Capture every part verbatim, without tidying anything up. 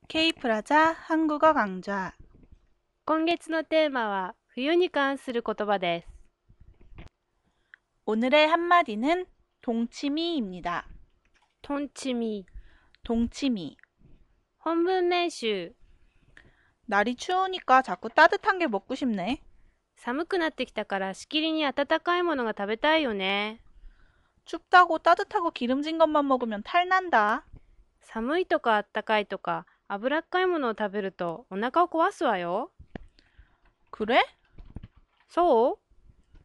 Kプラザ한국어 강좌. 今月のテーマは冬に関する言葉です。 오늘의 한마디는 동치미입니다. 톤치미. 동치미. 本文練習。 날이 추우니까 자꾸 따뜻한 게 먹고 싶네. 寒くなってきたからしきりに温かいものが食べたいよね。 춥다고 따뜻하고 기름진 것만 먹으면 탈난다. 寒いとかあったかいとか脂っかいものを食べるとお腹を壊すわよ。 그래? そう？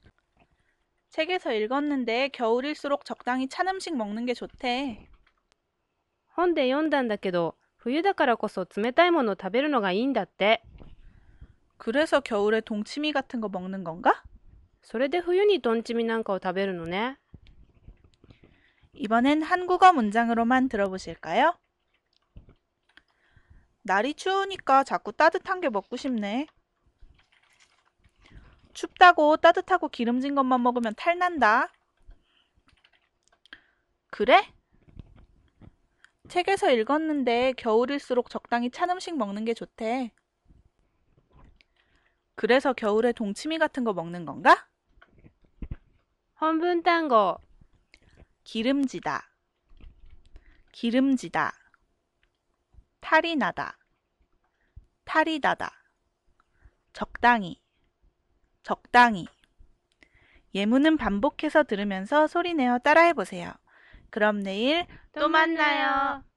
책에서 읽었는데 겨울일수록 적당히 찬 음식 먹는 게 좋대. 本で読んだんだけど冬だからこそ冷たいものを食べるのがいいんだって。 그래서 겨울에 동치미 같은 거 먹는 건가? それで冬にトンチミなんかを食べるのね。 이번엔 한국어 문장으로만 들어보실까요? 날이 추우니까 자꾸 따뜻한 게 먹고 싶네. 춥다고 따뜻하고 기름진 것만 먹으면 탈난다. 그래? 책에서 읽었는데 겨울일수록 적당히 찬 음식 먹는 게 좋대. 그래서 겨울에 동치미 같은 거 먹는 건가? 本文単語。 기름지다. 기름지다. 탈이 나다. 탈이 나다. 적당히. 적당히. 예문은 반복해서 들으면서 소리내어 따라해보세요. 그럼 내일 또 만나요.